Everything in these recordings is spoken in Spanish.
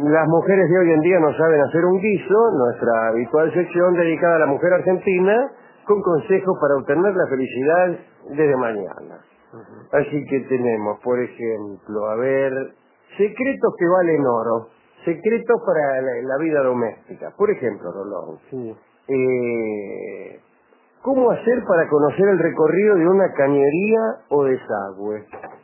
las mujeres de hoy en día no saben hacer un guiso, nuestra habitual sección dedicada a la mujer argentina, con consejos para obtener la felicidad desde mañana. Así que tenemos, por ejemplo, a ver, secretos que valen oro, secretos para la vida doméstica. Por ejemplo, Rolón, Sí. ¿cómo hacer para conocer el recorrido de una cañería o desagüe?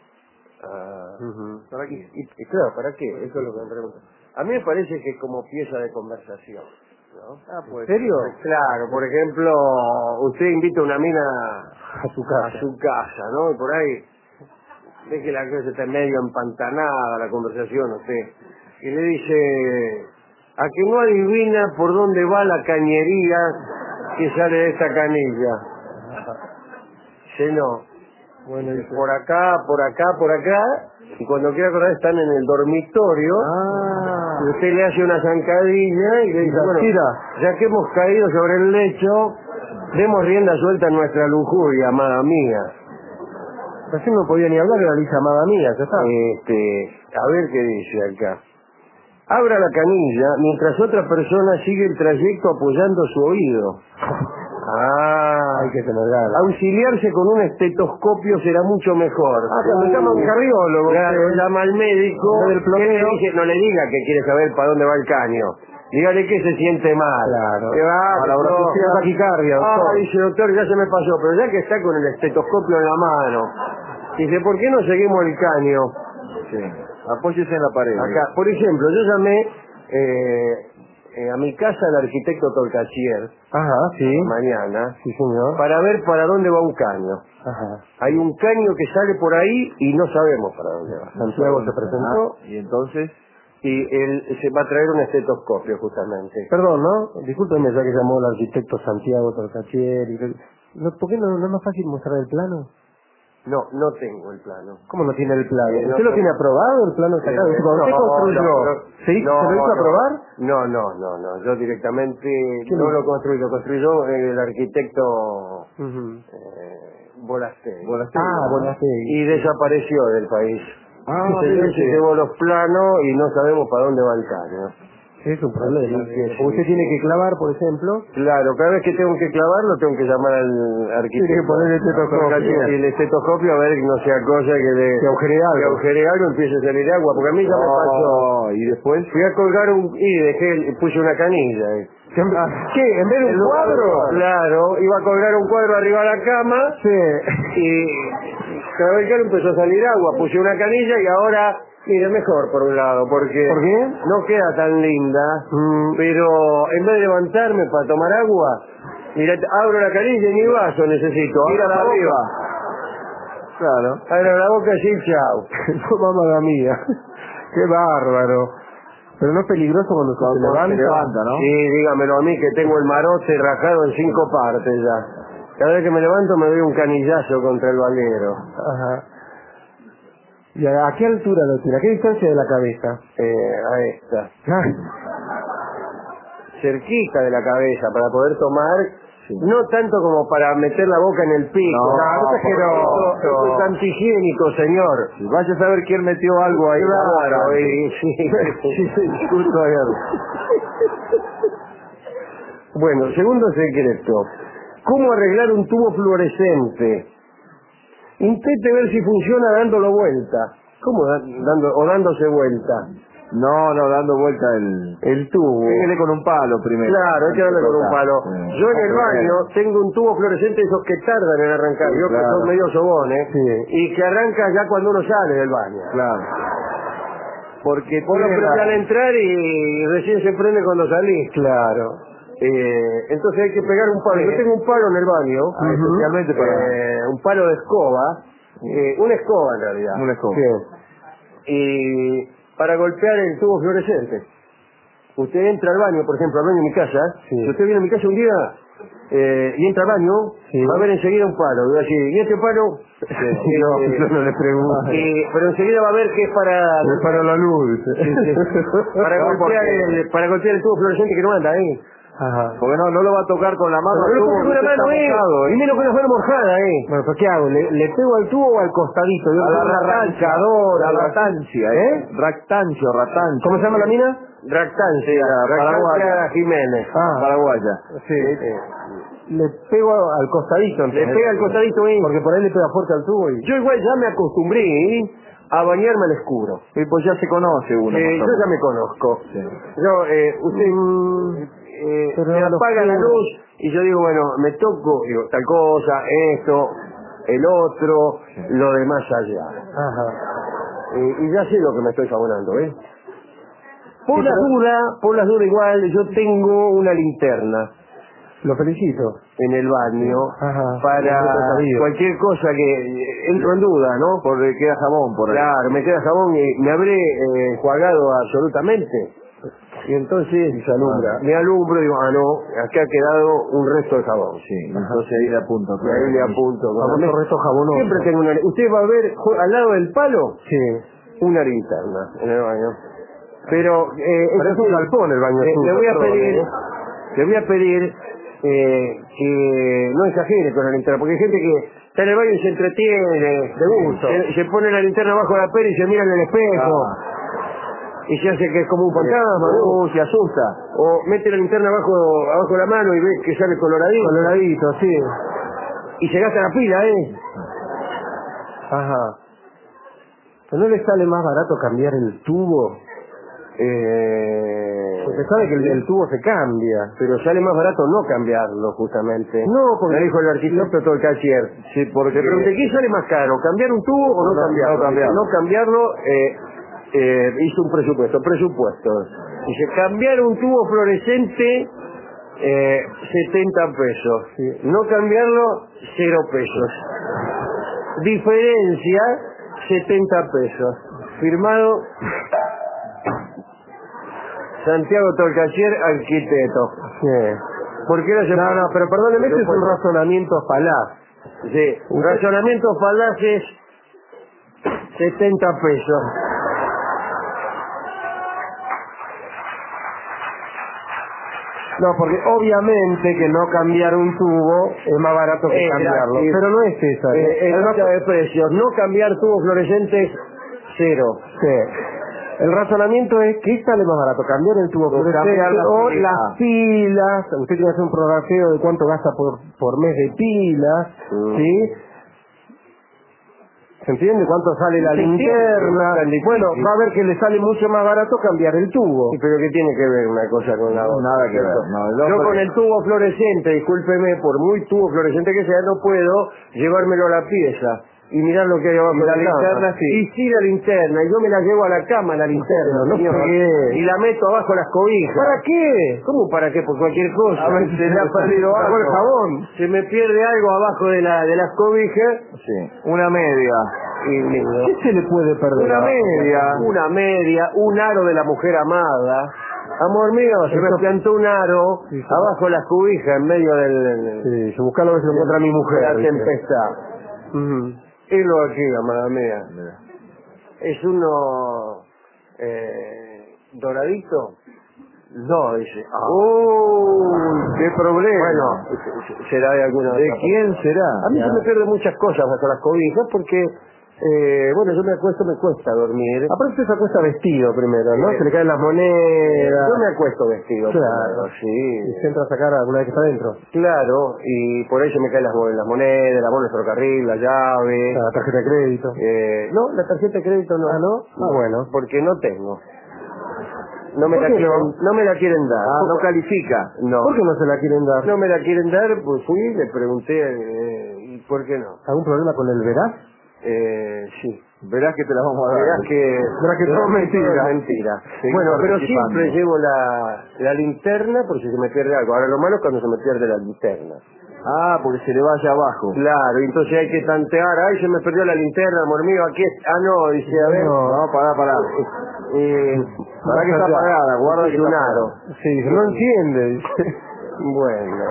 ¿Para qué? Y claro, ¿para qué? Eso es lo que me pregunto. A mí me parece que es como pieza de conversación, ¿no? Pues. ¿En serio? Claro, por ejemplo, usted invita a una mina A su casa. ¿no? Y por ahí ve que la cosa está medio empantanada, la conversación, usted. Y le dice, ¿a que no adivina por dónde va la cañería que sale de esta canilla? Dice, no. Bueno, Dice, por acá, y cuando quiera acordar están en el dormitorio, y usted le hace una zancadilla y le dice, bueno, tira. ya que hemos caído sobre el lecho, demos rienda suelta a nuestra lujuria, amada mía. Recién no podía ni hablar, era Lisa, amada mía, ya está. A ver qué dice acá. Abra la canilla mientras otra persona sigue el trayecto apoyando su oído. Hay que tener ganas. Auxiliarse con un estetoscopio será mucho mejor. Cuando llama a un cardiólogo. Claro, llama al médico, del que le plomero. dice, no le diga que quiere saber para dónde va el caño. Dígale que se siente mal. Claro. Que va, A la oración de taquicardia, doctor. dice, doctor, ya se me pasó, pero ya que está con el estetoscopio en la mano. Dice, ¿por qué no seguimos el caño? Sí. Apóyese en la pared. Acá, por ejemplo, yo llamé a mi casa al arquitecto Torcachier Sí. mañana, Sí, señor. para ver para dónde va un caño. Hay un caño que sale por ahí y no sabemos para dónde va. Santiago se presentó. Y entonces, y él se va a traer un estetoscopio justamente. Perdón, ¿no? Discúlpeme ya que llamó el arquitecto Santiago Torcachier. ¿Por qué no es más fácil mostrar el plano? No tengo el plano. ¿Cómo no tiene el plano? No ¿Usted lo tiene aprobado, el plano sacado? Cuando usted construyó, ¿se lo hizo aprobar? No, yo directamente no lo construyó el arquitecto Bolastegui. Bolastegui. Y desapareció del país. Sí. Se llevó los planos y no sabemos para dónde va el caño. Es un problema. Sí. Usted tiene que clavar, por ejemplo. Claro, cada vez que tengo que clavarlo tengo que llamar al arquitecto. Tiene que poner el estetoscopio. Y el estetoscopio a ver que no sea cosa que agujere algo y empiece a salir agua, porque a mí ya me pasó. Y después. Fui a colgar puse una canilla. ¿Qué? ¿En vez de un cuadro? Claro, iba a colgar un cuadro arriba de la cama. Sí. Y cada vez que empezó a salir agua, puse una canilla y ahora, mire, mejor por un lado, porque ¿Por qué? no queda tan linda, pero en vez de levantarme para tomar agua, mira, abro la canilla y ni vaso necesito, abro la boca. Claro. Abro la boca y chao. No, mamá mía. Qué bárbaro. Pero no es peligroso cuando se levanta, ¿no? Sí, dígamelo a mí que tengo el marote rajado en 5 partes ya. Cada vez que me levanto me doy un canillazo contra el valero. ¿Y a qué altura lo tiene? ¿A qué distancia de la cabeza? A esta. Cerquita de la cabeza para poder tomar, no tanto como para meter la boca en el pico. No, esto es antihigiénico, señor. Vaya a saber quién metió algo ahí. Claro, Bueno, segundo secreto. ¿Cómo arreglar un tubo fluorescente? Intente ver si funciona dándolo vuelta. ¿Cómo dándose vuelta? No, dando vuelta el tubo. Pégale con un palo primero. Claro, hay que darle con un palo. Yo en el baño tengo un tubo fluorescente esos que tardan en arrancar. Yo que son medio sobones. Y que arranca ya cuando uno sale del baño. Claro. Porque vos lo prendés al entrar y recién se prende cuando salís. Claro. Entonces hay que pegar un palo. Yo tengo un palo en el baño, especialmente para un palo de escoba, una escoba en realidad. Una escoba. Y para golpear el tubo fluorescente. Usted entra al baño, por ejemplo, al baño de mi casa. Si usted viene a mi casa un día y entra al baño, va a ver enseguida un palo. Y va a decir, ¿y este palo? Yo no le pregunto. Pero enseguida va a ver que es para la luz. para golpear el tubo fluorescente que no anda ahí. Ajá. Porque no lo va a tocar con la mano. No lo toques con la mano, y menos con la mano mojada, Bueno, pues ¿qué hago? ¿Le pego al tubo o al costadito? Yo A la arrancadora, ratancia, Ractancia o ratancio. ¿Cómo se llama la mina? Ractancia, paraguaya. Jiménez. Paraguaya. Sí. Le pego al costadito. Le pega al costadito, porque por ahí le pega fuerte al tubo y... Yo igual ya me acostumbré a bañarme al oscuro. Y pues ya se conoce uno. Yo ya me conozco. Sí. Usted pero me apaga la luz y yo digo, bueno, me toco, digo, tal cosa, esto, el otro, lo demás allá. Ajá. Y ya sé lo que me estoy fabulando, ¿eh? Por las dudas igual, yo tengo una linterna Lo felicito. en el baño. Ajá. Para cualquier cosa que entro en duda, ¿no? Porque queda jabón por ahí. Claro, me queda jabón y me habré enjuagado absolutamente. Y entonces me alumbro y digo, no, acá ha quedado un resto de jabón. Sí, entonces ahí le apunto. Ahí le apunto. Famoso resto jabonoso. Siempre tengo una... Usted va a ver al lado del palo Sí. una linterna en el baño. Pero es un galpón el baño suyo. Le voy a pedir que no exagere con la linterna, porque hay gente que está en el baño y se entretiene de gusto. Se pone la linterna abajo de la pera y se mira en el espejo. Y se hace que es como un fantasma, se asusta. O mete la linterna abajo de la mano y ve que sale coloradito. Coloradito, sí. Y se gasta la pila, Ajá. ¿Pero no le sale más barato cambiar el tubo? Porque sabe que el tubo se cambia. Pero sale más barato no cambiarlo, justamente. No, porque... Me dijo el arquitecto Tolcachier. Sí, porque... Le pregunté, ¿qué sale más caro? ¿Cambiar un tubo o no cambiarlo? No cambiarlo, hizo un presupuestos. Dice, cambiar un tubo fluorescente, 70 pesos. Sí. No cambiarlo, 0 pesos. Diferencia, 70 pesos. Firmado Santiago Tolcachier, arquitecto. Sí. ¿Por qué No, pero perdóneme, este es un razonamiento falaz. Sí, razonamiento falaz es 70 pesos. No, porque obviamente que no cambiar un tubo es más barato que cambiarlo. Pero no es esa. Es nota de precios. No cambiar tubos fluorescentes, 0. Sí. El razonamiento es que sale más barato cambiar el tubo fluorescente o las pilas. Usted tiene que hacer un prorrateo de cuánto gasta por mes de pilas, ¿sí? ¿Se entiende? ¿Cuánto sale la linterna? Bueno, va a ver que le sale mucho más barato cambiar el tubo. Sí, pero ¿qué tiene que ver una cosa con la otra? Nada que ver. No, yo con el tubo fluorescente, discúlpeme, por muy tubo fluorescente que sea, no puedo llevármelo a la pieza y mirar lo que hay abajo de la linterna. Sí. Y sí, la linterna, y yo me la llevo a la cama, la linterna, no señor, sé. y la meto abajo las cobijas. ¿Para qué? ¿Cómo para qué? Por cualquier cosa. A ver, se le ha perdido algo. El jabón. Se me pierde algo abajo de las cobijas. Sí. Una media. ¿Qué se le puede perder? Una media, un aro de la mujer amada. Amor mío, se me plantó un aro abajo de las cobijas en medio del... Sí, se busca lo que se encuentra mi mujer. La tempestad. Y lo aquí, amada mía. Es uno doradito. No, dice. ¡Qué problema! Bueno, será de alguna... ¿De quién será? A mí se me pierden muchas cosas bajo las cobijas porque... yo me cuesta dormir. Aparte usted se acuesta vestido primero, ¿no? Se le caen las monedas. Yo me acuesto vestido. Claro, sí. Y se entra a sacar alguna vez que está adentro. Claro, y por ahí se me caen las monedas, la bola de ferrocarril, la llave. La tarjeta de crédito. No, la tarjeta de crédito no. ¿Ah, no? Ah, bueno. Porque no tengo. No me la quieren dar. No califica. No. ¿Por qué no se la quieren dar? No me la quieren dar, pues fui, le pregunté, ¿y por qué no? ¿Algún problema con el veraz? Sí. Verás que te la vamos a dar. Verás que todo es mentira. Bueno, pero siempre llevo la linterna por si se me pierde algo. Ahora lo malo es cuando se me pierde la linterna. Ah, porque se le vaya abajo. Claro, y entonces hay que tantear. Ay, se me perdió la linterna, amor mío, aquí está. Ah, no, dice, a ver. No, pará. Pará que está apagada, guarda que un aro. Sí, no entiende, dice. Bueno.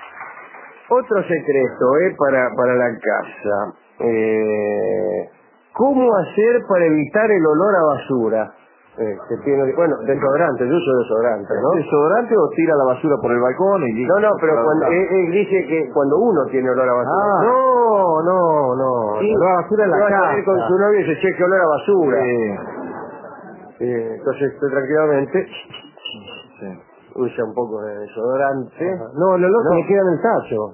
Otro secreto, para la casa. ¿Cómo hacer para evitar el olor a basura? Bueno, desodorante, yo uso desodorante, ¿no? ¿Desodorante o tira la basura por el balcón? No, pero cuando, él dice que cuando uno tiene olor a basura. No. Sí, La basura en la va a casa. salir con su novio y se cheque olor a basura. Entonces, tranquilamente, usa un poco de desodorante. No, el olor se le queda en el tacho.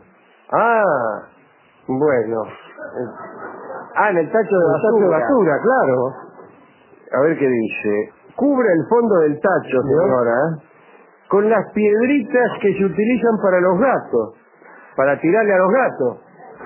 Bueno. En el tacho de basura. El tacho de basura, claro. A ver qué dice. Cubre el fondo del tacho, señora, con las piedritas que se utilizan para los gatos. Para tirarle a los gatos.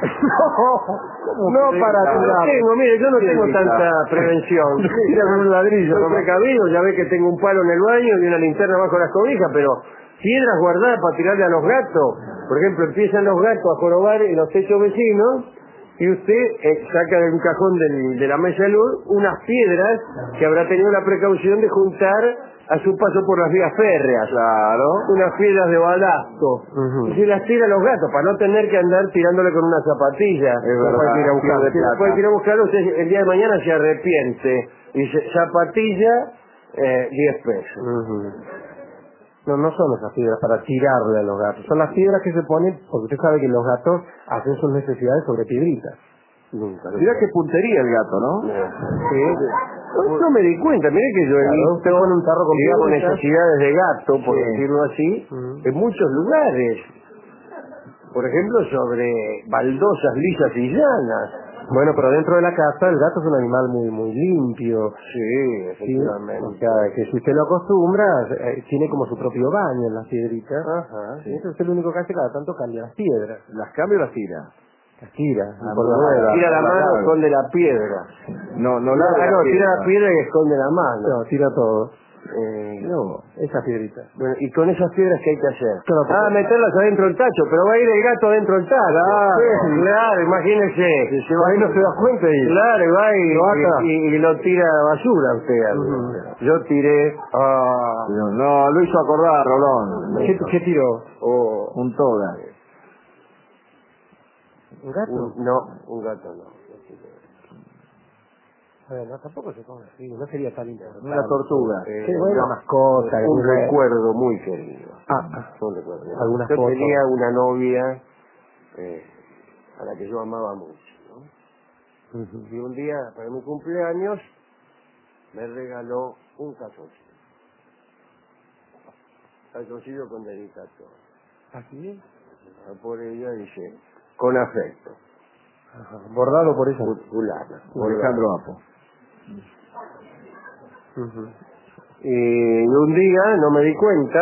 No para tirar. Mire, yo no tengo tanta prevención. Un ladrillo. Soy precavido, ya ve que tengo un palo en el baño y una linterna bajo las cobijas, pero piedras guardadas para tirarle a los gatos. Por ejemplo, empiezan los gatos a jorobar en los techos vecinos y usted saca de un cajón de la mesa de luz unas piedras que habrá tenido la precaución de juntar a su paso por las vías férreas. Claro. Unas piedras de balasto. Y se las tira a los gatos para no tener que andar tirándole con una zapatilla. Es verdad, Puede ir a buscarlo, usted el día de mañana se arrepiente. Dice, zapatilla, 10 pesos. No son esas piedras para tirarle a los gatos. Son las piedras que se ponen, porque usted sabe que los gatos hacen sus necesidades sobre piedritas. Mira qué puntería el gato, ¿no? Sí. No me di cuenta, mire que yo he visto, Usted pone un tarro con digamos, piedritas. necesidades de gato, por Sí. decirlo así, en muchos lugares. Por ejemplo, sobre baldosas lisas y llanas. Bueno, pero dentro de la casa el gato es un animal muy limpio. Sí, efectivamente. O sea, que si usted lo acostumbra, tiene como su propio baño en las piedritas. Ajá. Sí. Eso es el único que hace, cada tanto cambia las piedras. ¿Las cambia o las tira? Las tira. por la nueva. Tira la mano, Claro. esconde la piedra. No No, tira la piedra y esconde la mano. No, tira todo. No. Esas piedritas. Bueno, ¿y con esas piedras qué hay que hacer? Claro, meterlas adentro del tacho, pero va a ir el gato adentro del tacho. Claro, imagínese. Ahí no se da cuenta y... Claro, y va Lo ata. y lo tira a la basura usted. Yo tiré... No, lo hizo acordar, Rolón. ¿Qué tiró? Un toga. ¿Un gato? Un gato no. Bueno, tampoco se come así, no sería tan importante. Una tortuga. Qué buena mascota. Un recuerdo muy querido. Un recuerdo. Algunas Yo fotos. tenía una novia a la que yo amaba mucho, ¿no? Y un día, para mi cumpleaños, me regaló un calzoncillo. Calzoncillo con dedicatoria. ¿Así? Por ella dice, con afecto. Bordado por ella. Fulana. Alejandro Apo. Y un día no me di cuenta,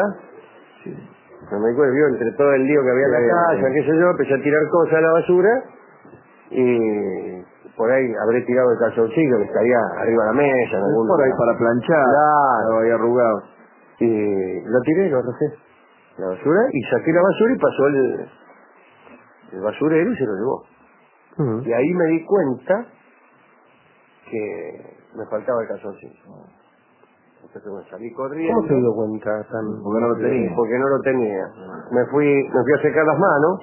vio entre todo el lío que había en la casa, qué sé yo, empecé a tirar cosas a la basura y por ahí habré tirado el calzoncillo que estaría arriba de la mesa en algún Por ahí lugar. para planchar. Claro. Ahí arrugado. Y lo tiré, lo arrojé la basura y saqué la basura y pasó el basurero y se lo llevó. Y ahí me di cuenta que me faltaba el calzoncillo. Entonces me salí corriendo. ¿Cómo se dio cuenta? Porque no lo tenía. Porque no lo tenía. Me fui a secar las manos.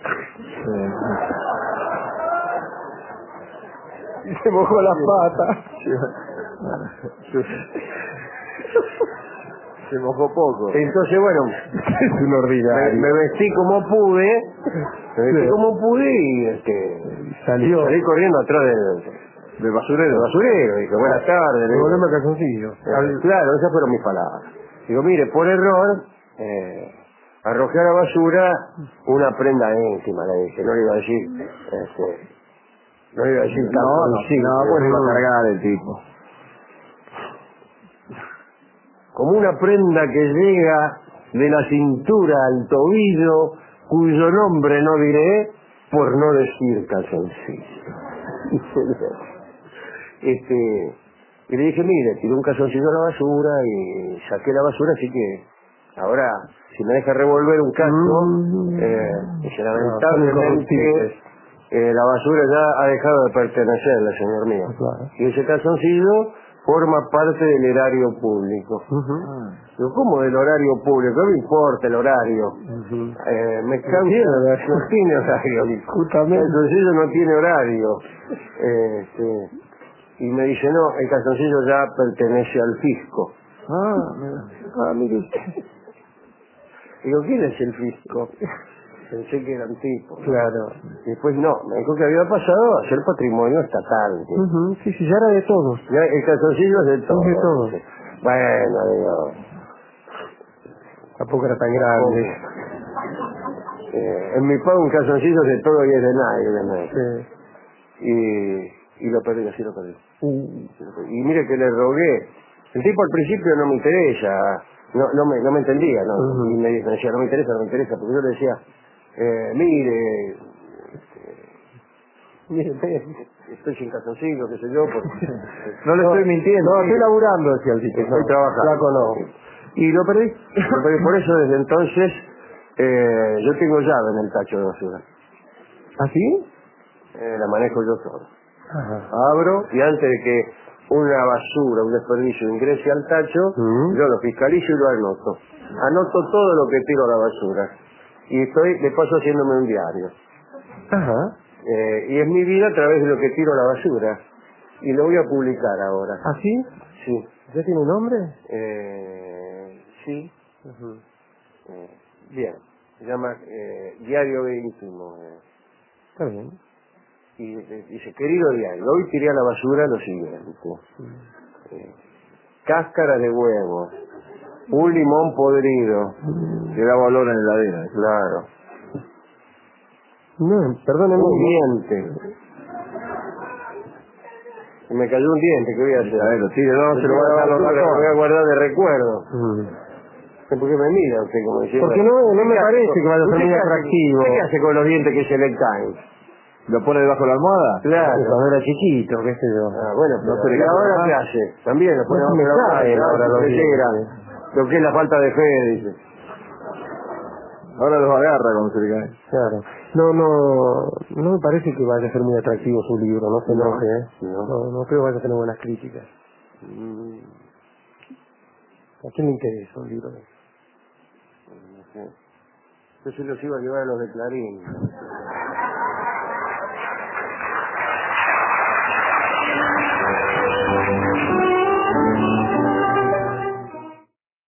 Y se mojó las patas. Se mojó poco. Entonces, bueno, Es un ordinario. me vestí como pude. Y salí corriendo atrás del basurero. Dije, buenas tardes. Devolveme el calzoncillo. Claro, esas fueron mis palabras. Digo, mire, por error, arrojé a la basura una prenda íntima, le dije. No le iba a decir, no le iba a decir calzoncillo. No, pues iba a cargar el tipo. Como una prenda que llega de la cintura al tobillo, cuyo nombre no diré, por no decir calzoncillo. Y le dije, mire, tiré un calzoncillo a la basura y saqué la basura, así que ahora, si me deja revolver un casco, lamentablemente la basura ya ha dejado de pertenecerle, señor mío. Claro. Y ese calzoncillo forma parte del erario público. Digo, ¿cómo del horario público? No me importa el horario. Me cansa, no tiene horario. Justamente. El calzoncillo no tiene horario. Y me dice, no, el calzoncillo ya pertenece al fisco. Mire. Digo, ¿quién es el fisco? Pensé que era un tipo. Claro. Después no, me dijo que había pasado a ser patrimonio estatal. Sí, ya era de todos. Ya, el calzoncillo es de todos. Es de todos. Bueno, digo... Tampoco era tan grande. En mi pago un calzoncillo es de todo y es de nadie. Sí. Y lo perdí, así lo perdí. Y mire que le rogué. El tipo al principio no me interesa, no me entendía, ¿no? Y me decía, no me interesa, porque yo le decía, mire, estoy sin calzoncillo, qué sé yo, porque... No le estoy mintiendo. No, estoy laburando, decía el tipo. Estoy trabajando. Flaco no. Y lo perdí. Por eso desde entonces yo tengo llave en el tacho de basura. ¿Ah, sí? La manejo yo solo. Ajá. Abro y antes de que una basura, un desperdicio ingrese al tacho, yo lo fiscalizo y lo anoto. Anoto todo lo que tiro a la basura. Y de paso haciéndome un diario. Ajá. Y es mi vida a través de lo que tiro a la basura. Y lo voy a publicar ahora. ¿Ah, sí? Sí. ¿Ya tiene un nombre? Sí. Bien. Se llama Diario Íntimo. Está bien. Y dice, querido diario, hoy tiré a la basura lo siguiente. Cáscara de huevo, un limón podrido. Le da valor en la heladera. Claro. No, perdóneme. Un diente. Se me cayó un diente, ¿qué voy a hacer? A ver, lo tire, no, se lo va a dejar los Lo ratones. voy a guardar de recuerdo. ¿Por qué me mira usted como diciendo? Porque no me parece que vaya a ser muy atractivo. ¿Qué hace con los dientes que se le caen? ¿Lo pone debajo de la almohada? Claro. Cuando era chiquito, qué sé yo. Bueno, No se le ¿y cae ahora nada. qué hace? También lo pone No se bajo me la caen almohada, ahora los llega. dientes. Lo que es la falta de fe, dice. Ahora los agarra cuando se le cae. Claro. No me parece que vaya a ser muy atractivo su libro, no se enoje, ¿eh? No creo que vaya a tener buenas críticas. ¿A quién le interesa un libro? No sé. Yo se los iba a llevar a los de Clarín.